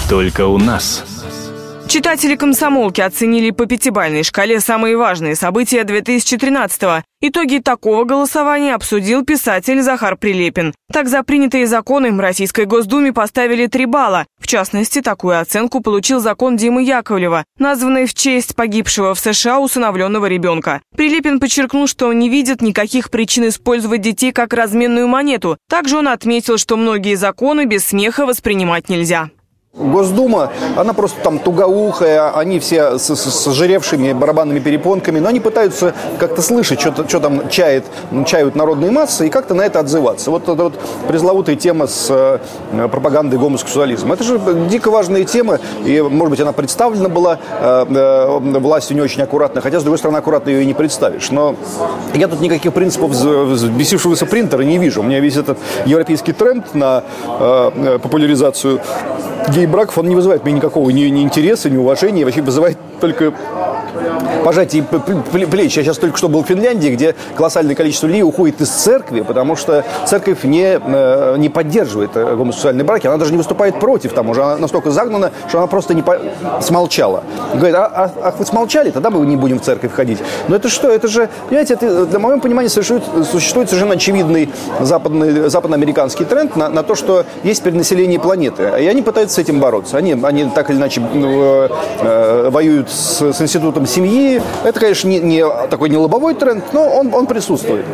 Только у нас. Читатели «Комсомолки» оценили по пятибалльной шкале самые важные события 2013-го. Итоги такого голосования обсудил писатель Захар Прилепин. Так, за принятые законы в Российской Госдуме поставили 3 балла. В частности, такую оценку получил закон Димы Яковлева, названный в честь погибшего в США усыновленного ребенка. Прилепин подчеркнул, что не видит никаких причин использовать детей как разменную монету. Также он отметил, что многие законы без смеха воспринимать нельзя. Госдума, она просто там тугоухая, они все с ожиревшими барабанными перепонками, но они пытаются как-то слышать, что там чают народные массы и как-то на это отзываться. Вот эта вот пресловутая тема с пропагандой гомосексуализма. Это же дико важная тема, и, может быть, она представлена была властью не очень аккуратно, хотя, с другой стороны, аккуратно ее и не представишь. Но я тут никаких принципов взбесившегося принтера не вижу. У меня весь этот европейский тренд на популяризацию гей-браков, он не вызывает мне никакого ни интереса, ни уважения, вообще вызывает только пожатие плеч. Я сейчас только что был в Финляндии, где колоссальное количество людей уходит из церкви, потому что церковь не поддерживает гомосексуальные браки, она даже не выступает против, там уже она настолько загнана, что она просто смолчала. Говорит, ах, вы смолчали, тогда мы не будем в церковь ходить. Но это что? Это же, понимаете, для моего понимания существует совершенно очевидный западноамериканский тренд на то, что есть перенаселение планеты. И они пытаются с этим бороться. Они так или иначе воюют с институтом семьи. Это, конечно, такой не лобовой тренд, но он присутствует.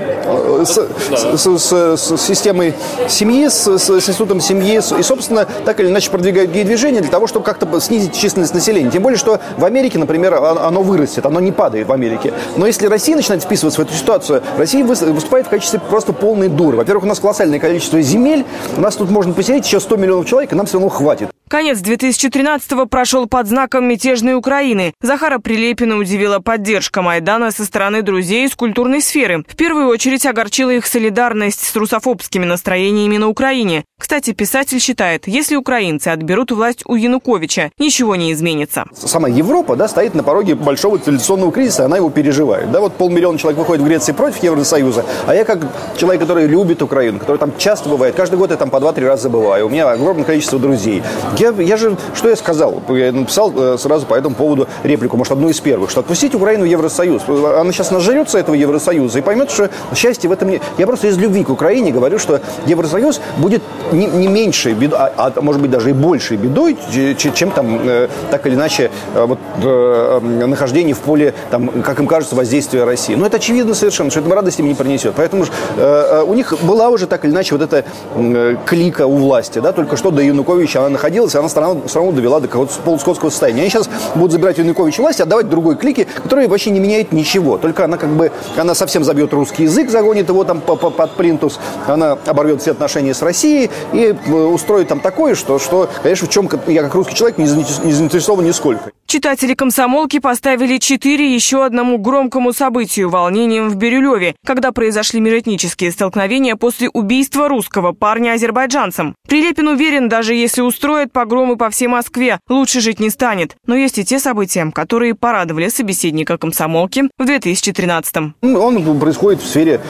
С системой семьи, с институтом семьи. И, собственно, так или иначе продвигают гей-движение для того, чтобы как-то снизить численность населения. Тем более, что в Америке, например, оно вырастет, оно не падает в Америке. Но если Россия начинает вписываться в эту ситуацию, Россия выступает в качестве просто полной дуры. Во-первых, у нас колоссальное количество земель, у нас тут можно поселить еще 100 миллионов человек, и нам все равно хватит. Конец 2013-го прошел под знаком мятежной Украины. Захара Прилепина удивила поддержка Майдана со стороны друзей из культурной сферы. В первую очередь огорчила их солидарность с русофобскими настроениями на Украине. Кстати, писатель считает, если украинцы отберут власть у Януковича, ничего не изменится. Сама Европа, стоит на пороге большого цивилизационного кризиса, она его переживает. Вот 500 000 человек выходит в Греции против Евросоюза, а я как человек, который любит Украину, который там часто бывает, каждый год я там по 2-3 раза бываю, у меня огромное количество друзей. Что я сказал? Я написал сразу по этому поводу реплику, может, одну из первых, что отпустить Украину в Евросоюз. Она сейчас нажрется этого Евросоюза и поймет, что счастье в этом нет. Я просто из любви к Украине говорю, что Евросоюз будет не меньшей бедой, а может быть даже и большей бедой, чем там так или иначе нахождение в поле, как им кажется, воздействия России. Но это очевидно совершенно, что это радости им не принесет. Поэтому у них была уже так или иначе вот эта клика у власти. Только что до Януковича она находилась, она все равно довела до какого-то полускотского состояния. Они сейчас будут забирать у Януковича власть, отдавать другой клике, которая вообще не меняет ничего. Только она совсем забьет русский язык, загонит его там под плинтус, она оборвет все отношения с Россией и устроит там такое, что конечно, в чем я как русский человек не заинтересован нисколько. Читатели «Комсомолки» поставили 4 еще одному громкому событию – волнениям в Бирюлеве, когда произошли межэтнические столкновения после убийства русского парня азербайджанцем. Прилепин уверен, даже если устроят погромы по всей Москве, лучше жить не станет. Но есть и те события, которые порадовали собеседника «Комсомолки» в 2013-м. Он происходит в сфере,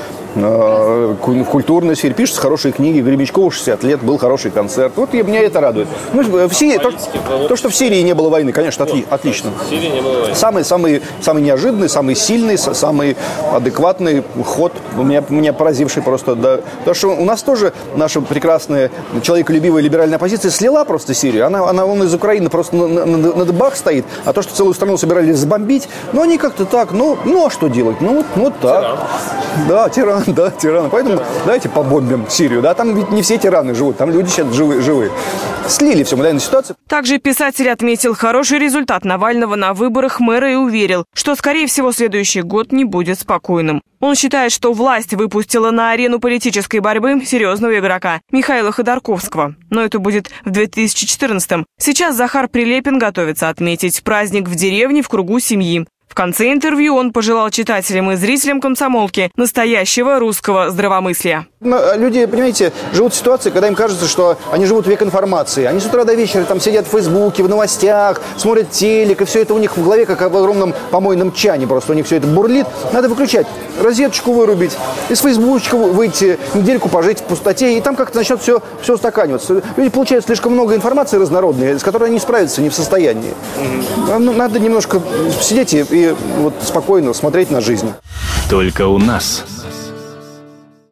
в культурной сфере. Пишутся хорошие книги. Гребенщикову 60 лет, был хороший концерт. Меня это радует. В Сирии, то, что в Сирии не было войны, конечно, отлично. В Сирии не было войны. Самый неожиданный, самый сильный, самый адекватный ход, меня поразивший просто. Да. Потому что у нас тоже наша прекрасная человеколюбивая либеральная оппозиция слила просто Сирию. Он из Украины просто на дыбах стоит. А то, что целую страну собирались забомбить, они как-то так, а что делать? Вот так. Тиран. Тираны. Поэтому давайте побомбим Сирию. Там ведь не все тираны живут, там люди сейчас живые. Слили все, на ситуацию. Также писатель отметил хороший результат Навального на выборах мэра и уверил, что, скорее всего, следующий год не будет спокойным. Он считает, что власть выпустила на арену политической борьбы серьезного игрока Михаила Ходорковского. Но это будет в 2014-м. Сейчас Захар Прилепин готовится отметить праздник в деревне в кругу семьи. В конце интервью он пожелал читателям и зрителям «Комсомолки» настоящего русского здравомыслия. Люди, понимаете, живут в ситуации, когда им кажется, что они живут в век информации. Они с утра до вечера там сидят в Фейсбуке, в новостях, смотрят телек, и все это у них в голове, как в огромном помойном чане. Просто у них все это бурлит. Надо выключать, розеточку вырубить, из Фейсбучка выйти, недельку пожить в пустоте, и там как-то начнет все устаканиваться. Люди получают слишком много информации разнородной, с которой они справиться не в состоянии. Надо немножко сидеть и вот спокойно смотреть на жизнь. Только у нас.